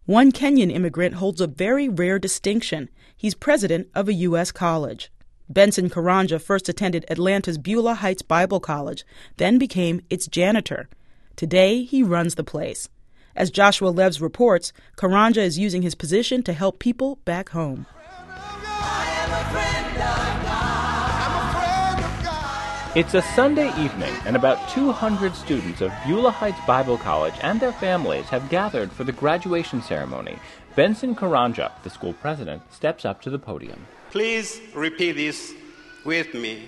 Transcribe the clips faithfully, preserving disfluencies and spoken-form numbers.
One Kenyan immigrant holds a very rare distinction. He's president of a U S college. Benson Karanja first attended Atlanta's Beulah Heights Bible College, then became its janitor. Today, he runs the place. As Joshua Leves reports, Karanja is using his position to help people back home. It's a Sunday evening, and about two hundred students of Beulah Heights Bible College and their families have gathered for the graduation ceremony. Benson Karanja, the school president, steps up to the podium. Please repeat this with me.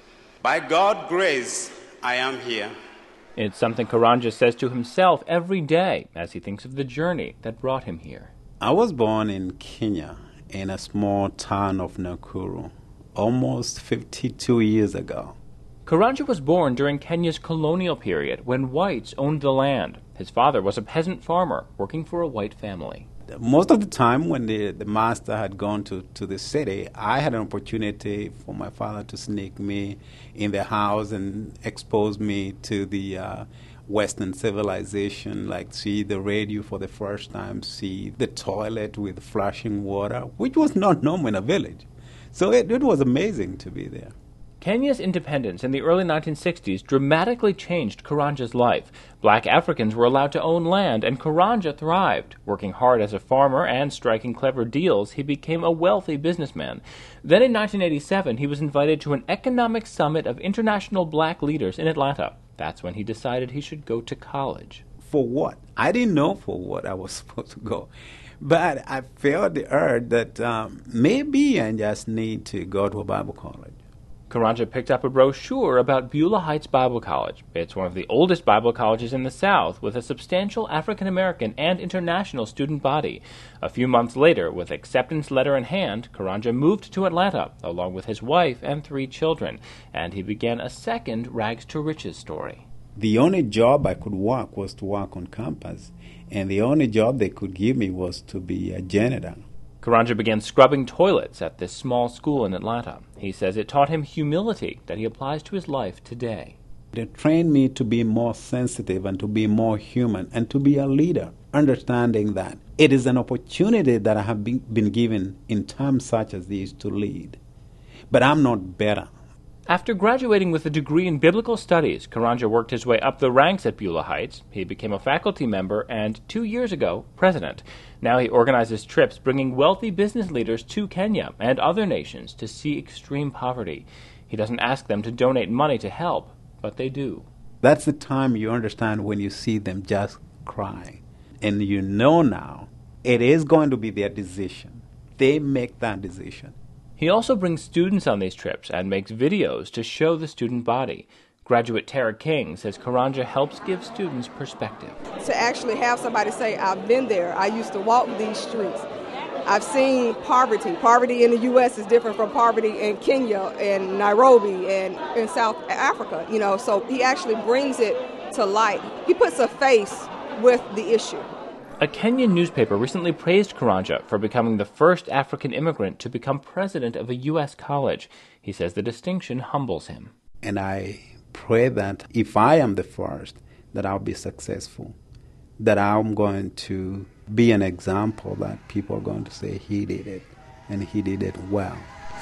By God's grace, I am here. It's something Karanja says to himself every day as he thinks of the journey that brought him here. I was born in Kenya, in a small town of Nakuru, almost fifty-two years ago. Karanja was born during Kenya's colonial period when whites owned the land. His father was a peasant farmer working for a white family. Most of the time when the, the master had gone to, to the city, I had an opportunity for my father to sneak me in the house and expose me to the uh, Western civilization, like see the radio for the first time, see the toilet with flashing water, which was not normal in a village. So it, it was amazing to be there. Kenya's independence in the early nineteen sixties dramatically changed Karanja's life. Black Africans were allowed to own land, and Karanja thrived. Working hard as a farmer and striking clever deals, he became a wealthy businessman. Then in nineteen eighty-seven, he was invited to an economic summit of international black leaders in Atlanta. That's when he decided he should go to college. For what? I didn't know for what I was supposed to go. But I felt the urge that um, maybe I just need to go to a Bible college. Karanja picked up a brochure about Beulah Heights Bible College. It's one of the oldest Bible colleges in the South, with a substantial African-American and international student body. A few months later, with acceptance letter in hand, Karanja moved to Atlanta, along with his wife and three children, and he began a second rags-to-riches story. The only job I could work was to work on campus, and the only job they could give me was to be a janitor. Karanja began scrubbing toilets at this small school in Atlanta. He says it taught him humility that he applies to his life today. It trained me to be more sensitive and to be more human and to be a leader, understanding that it is an opportunity that I have been, been given in times such as these to lead. But I'm not better. After graduating with a degree in biblical studies, Karanja worked his way up the ranks at Beulah Heights. He became a faculty member and, two years ago, president. Now he organizes trips bringing wealthy business leaders to Kenya and other nations to see extreme poverty. He doesn't ask them to donate money to help, but they do. That's the time you understand when you see them just cry. And you know now it is going to be their decision. They make that decision. He also brings students on these trips and makes videos to show the student body. Graduate Tara King says Karanja helps give students perspective. To actually have somebody say, I've been there, I used to walk these streets, I've seen poverty. Poverty in the U S is different from poverty in Kenya and Nairobi and in South Africa, you know, so he actually brings it to light. He puts a face with the issue. A Kenyan newspaper recently praised Karanja for becoming the first African immigrant to become president of a U S college. He says the distinction humbles him. And I pray that if I am the first, that I'll be successful, that I'm going to be an example that people are going to say he did it, and he did it well.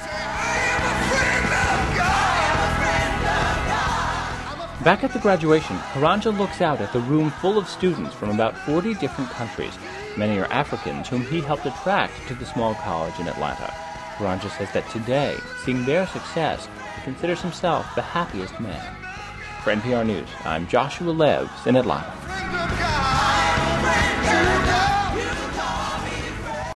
Back at the graduation, Karanja looks out at the room full of students from about forty different countries. Many are Africans whom he helped attract to the small college in Atlanta. Karanja says that today, seeing their success, he considers himself the happiest man. For N P R News, I'm Joshua Leves in Atlanta.